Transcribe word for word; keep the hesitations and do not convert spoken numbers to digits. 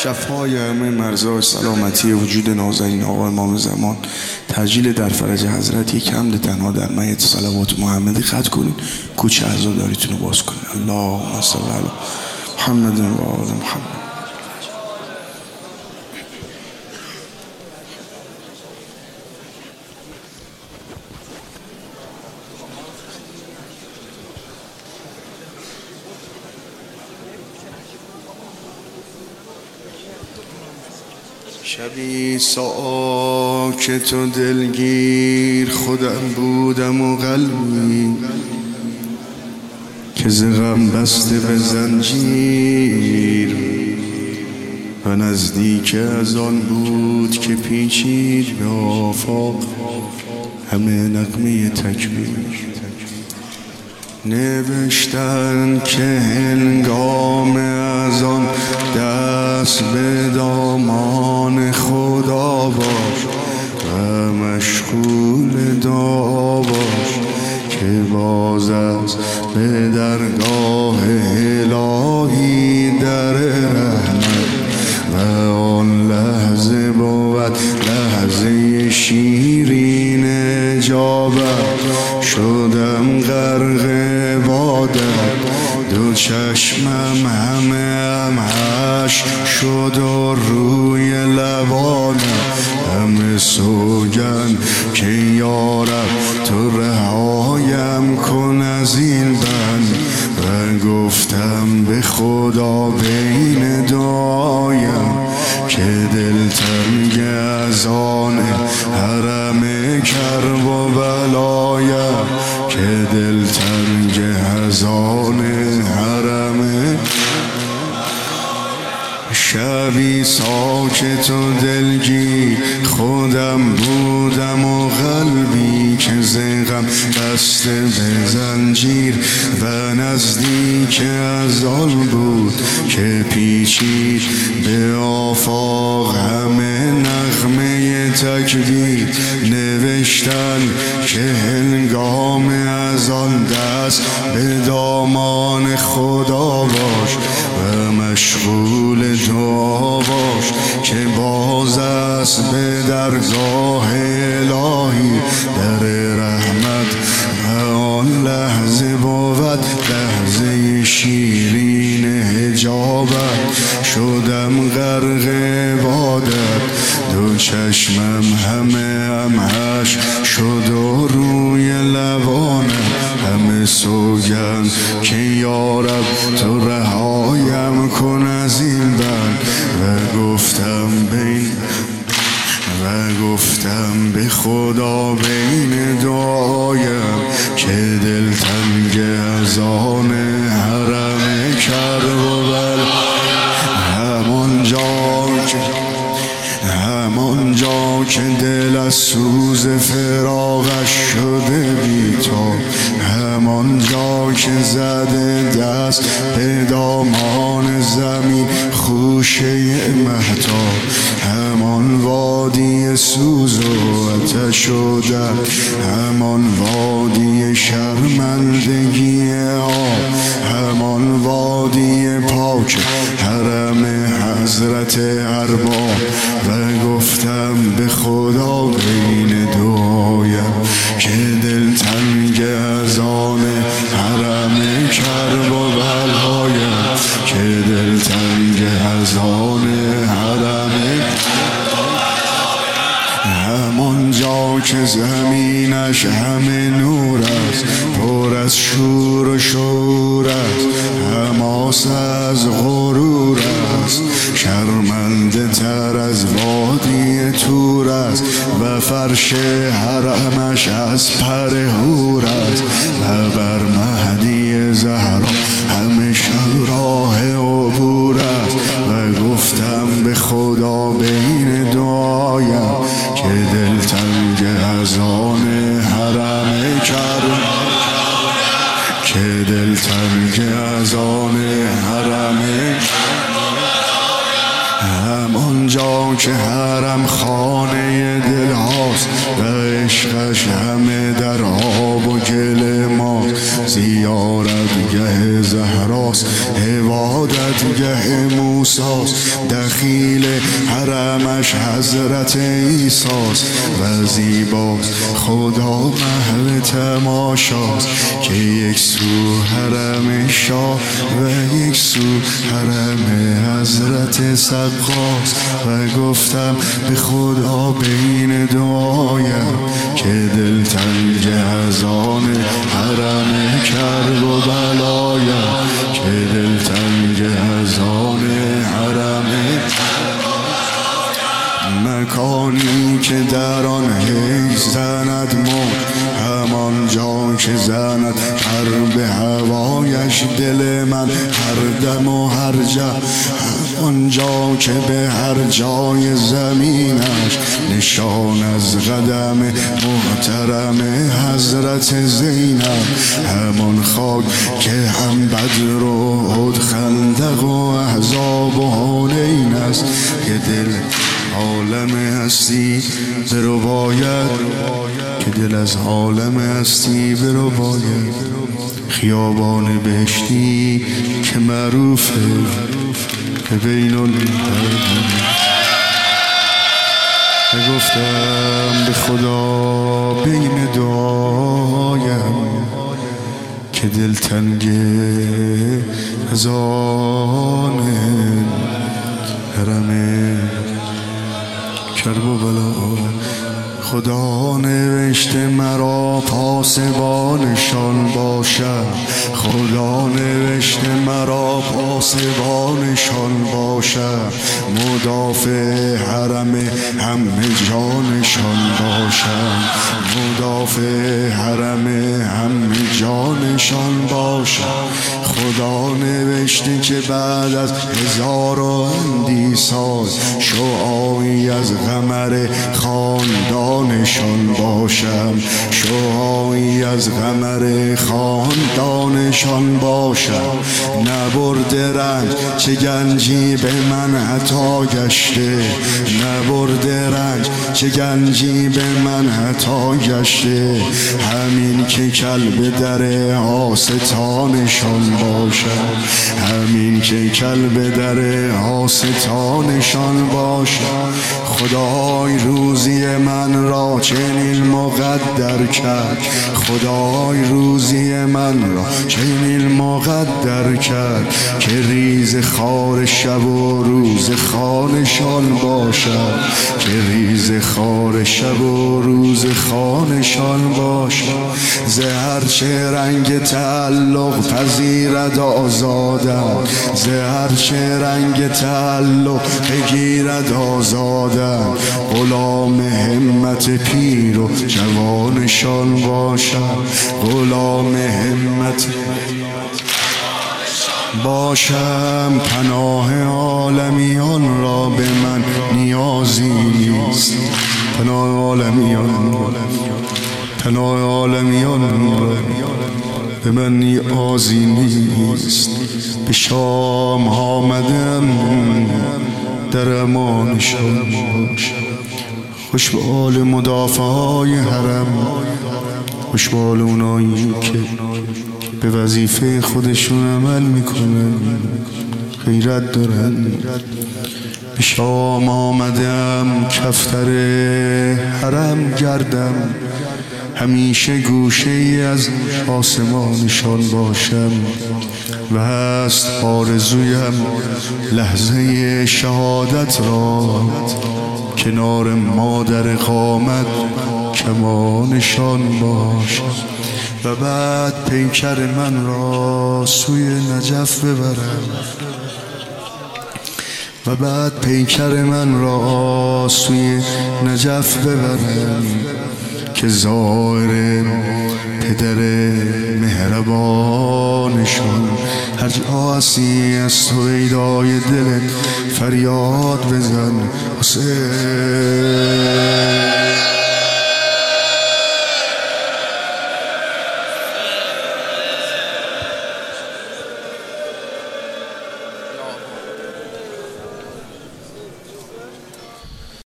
شفای همه مرزهای سلامتی وجود نازنین آقا امام زمان، تجلیل در فرج حضرت. یک حمد تنها در میت صلوات محمدی ختم کنید، کوچه عزاداریتون رو باز کنید. اللهم صل علی محمد و آل محمد. شبی ساکت و دلگیر خودم بودم و قلبی که ز غم بسته به زنجیر، و نزدیک از آن بود که پیچید به آفاق همه نغمه تکبیر. نوشتن که هنگام از آن دست به دامان خدا باش و مشغول دعا باش که باز از به درگاه الهی در رحمت و آن لحظه بود لحظه شیرین اجابت. شدم غرق عبادت، دو چشمم همه همش شد و روی لبانم همه سوگن که یارب تو رهایم کن از این بند. و گفتم به خدا بین دعایم که دلتنگ از آن حرم کرب و بلایم، که دلتنگ از آن حرم. شبی ساکت و دلگیر خودم بودم و قلبی که ز غم بسته به زنجیر، و نزدیک از آن بود که پیچید به آفاق همه نغمه تکبیر. نوشتن که هنگام از آن دست به دامان خدا باش و مشغول دعا باش که باز است به درگاه الهی در رحمت و آن لحظه بود لحظه شیرین حجابت. شدم غرق عبادت، دو چشمم همه همش شد و روی لبانم همه سوگن که یارب تو رهایم کن از این بند. و گفتم بین و گفتم به خدا بین دعایم که دلتنگ از آن حرم کرب و بلایم. همانجا که همانجا که دل از سوز فراقش شده بی تو، همانجا که زده دست به دامان زمین خوشه مهتاب، همان وادی سوز و آتش و درد، همان وادی شرمندگی آب، همان وادی پاک حرم حضرت ارباب. و گفتم به خدا بین دعایم که دلتنگ از آن حرم کرب و بلایم، که دلتنگ از آن حرم. همانجا که زمینش همه نور است، پر از شور و شور است، حماس از غرور است، شرمنده تر از وادی تور است، و فرش حرمش از پر هور است، و بر مهدی زهرا همه شب راه عبور است. و گفتم به خدا بین دعایم که دلتنگ از آن حرم کرب، که دلتنگ از آن حرم. همانجا که حرم خانه دل هاست و عشقش همه در آب و گل ما، زیارت گه زهراست، عبادتگه موساست، دخیل حرمش حضرت عیساست و زیباست خدا محل تماشاست که یک سو حرم شاه و یک سو حرم حضرت سقاست. و گفتم به خدا بین دعایم که دلتنگ از آن حرم کرب و بلایم، که دلتنگ از آن حرم، مکانی که در آن هی زند مرد، همان جا که زند هر به هوایش دل من هر دم و هر جا، آنجا که به هر جای زمینش نشان از قدم محترم حضرت زینب، همان خاک که هم بدر و احد خندق و احزاب و حنین است، که دل عالم هستی برو باید، که دل از عالم هستی برو باید، خیابان بهشتی که معروفه که بین البرد. گفتم به خدا بین دعایم که دلتنگ از آن حرم کرب و بلا. خدا نوشته مرا پاسبانشان باشم، خدا نوشته مرا پاسبانشان باشم، مدافع حرم همه جانشان باشم، مدافع حرم همه جانشان باشم. خدا نوشته که بعد از هزار و اندی سال شعاعی از قمر خاندانشان باشم، شعاعی از قمر خاندانشان باشم. نبرده رنج چه گنجی به من عطا گشته، نبرده رنج چه گنجی به من عطا گشته، همین که کلب در آستانشان باشم، همین که کلب در آستانشان باشم. خدای روزی من را چنین مقدر کرد، خدای روزی من را چنین مقدر کرد که ریز خار شب و روز خانشان باشد، که ریز خار شب و روز خانشان باشد. زهر چه رنگ تعلق پذیرد آزادم، زهر چه رنگ تعلق بگیرد آزادم، غلام همت پیر و جوانشان باشم، غلام همت باشم. پناه عالمیان را به من نیازی نیست، پناه عالمیان پناه عالمیان را به من نیازی نیست. به شام آمدم در امانشان باشم، خوش به حال مدافعای حرم، خوش به حال اونایی که به وظیفه خودشون عمل میکنن، غیرت دارن. به شام آمدم کفتر حرم گردم، همیشه گوشه ای از آسمانشان باشم و هست آرزویم لحظه شهادت را کنار مادر قامت کمانشان باشم و بعد پیکر من را سوی نجف ببرم و بعد پیکر من را سوی نجف ببرم که ظاهر پدر مهربانشان هر جا هستی از تو ویدای دلت فریاد بزن حسین.